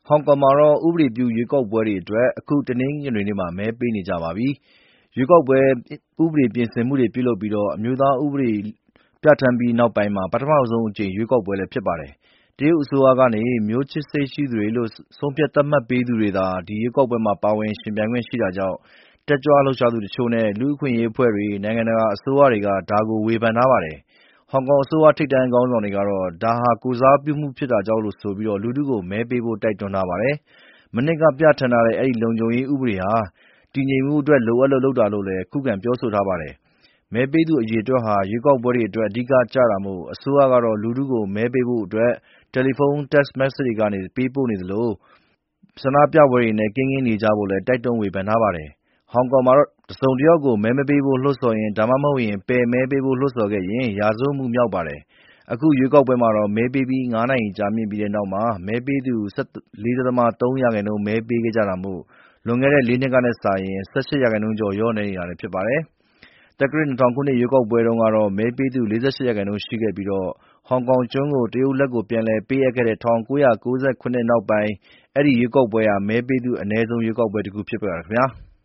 ဟောင်ကောင်မှာတော့ဥပဒေပြုရွေးကောက်ပွဲတွေအတွက်အခုတနင်္ဂနွေနေ့မှာမဲပေးနေကြပါပြီ။ရွေးကောက်ပွဲဥပဒေပြင်ဆင်မှုတွေပြုလုပ်ပြီးအမျိုးသားဥပဒေပြဌာန်းပြီးနောက်ပိုင်းပထမဆုံးအကြိမ်ရွေးကောက်ပွဲလည်းဖြစ်ပါတယ်။တရုတ်အစိုးရကနေမျိုးချစ်စိတ်ရှိသူတွေလို့ဆုံးဖြတ်သတ်မှတ်ပေးသူတွေသာဒီရွေးကောက်ပွဲမှာပါဝင်ယှဉ်ပြိုင်ခွင့်ရှိတာကြောင့်တက်ကြွလှုပ်ရှားသူတချို့နဲ့လူ့အခွင့်အရေးအဖွဲ့တွေနိုင်ငံတကာအစိုးရတွေကဒါကိုဝေဖန်ထားပါတယ်။ဟောင်ကောင်အစိုးရထိပ်တန်းခေါင်းဆောင်တွေကတော့ဒါဟာကိုယ်စားပြုမှုဖြစ်တာကြောင့်လို့ဆိုပြီးလူထုကိုမဲပေးဖို့တိုက်တွန်းထားပါတယ်။မနှစ်ကပြဌာန်းထားတဲ့အဲဒီလုံခြုံရေးဥပဒေဟာတည်ငြိမ်မှုအတွက်လိုအပ်လို့လုပ်တာလို့လည်းခုခံပြောဆိုထားပါတယ်။မဲပေးသူအရေအတွက်ဟာရွေးကောက်ပွဲတွေအတွက်အဓိကကျတာမို့အစိုးရကတော့လူထုကိုမဲပေးဖို့အတွက်တယ်လီဖုန်း text message တွေကနေပေးပို့နေသလိုဆန္ဒပြပွဲတွေနဲ့ကင်းနေကြဖို့လည်းတိုက်တွန်းဝေဖန်ထားပါတယ်။ဟောင်ကောင်မှာတော့တစုံတယောက်ကိုမဲမပေးဖို့လှုံ့ဆော်ရင်ဒါမှမဟုတ်ပယ်မဲပေးဖို့လှုံ့ဆော်ခဲ့ရင်ရာဇဝတ်မှုမြောက်ပါတယ်။အခုရွေးကောက်ပွဲမှာမဲပေးပြီး5 နာရီကြာမြင့်ပြီးနောက်မဲပေးသူ 14.3% မဲပေးခဲ့ကြတာမို့လွန်ခဲ့တဲ့4 နှစ်ကနဲ့စာရင် 18% ကျော်လျော့နည်းနေတာလည်းဖြစ်ပါတယ်။သက္ကရာဇ်2000ခုနှစ်ရွေးကောက်ပွဲတုန်းကမဲပေးသူ 48% ရှိခဲ့ပြီးဟောင်ကောင်ကျွန်းကိုတရုတ်လက်ကိုပြန်လည်ပေးအပ်ခဲ့တဲ့1999 နောက်ပိုင်းအဲဒီရွေးကောက်ပွဲဟာမဲပေးသူအနည်းဆုံးရွေးကောက်ပွဲတခုဖြစ်ပါတယ်ခင်ဗျာ။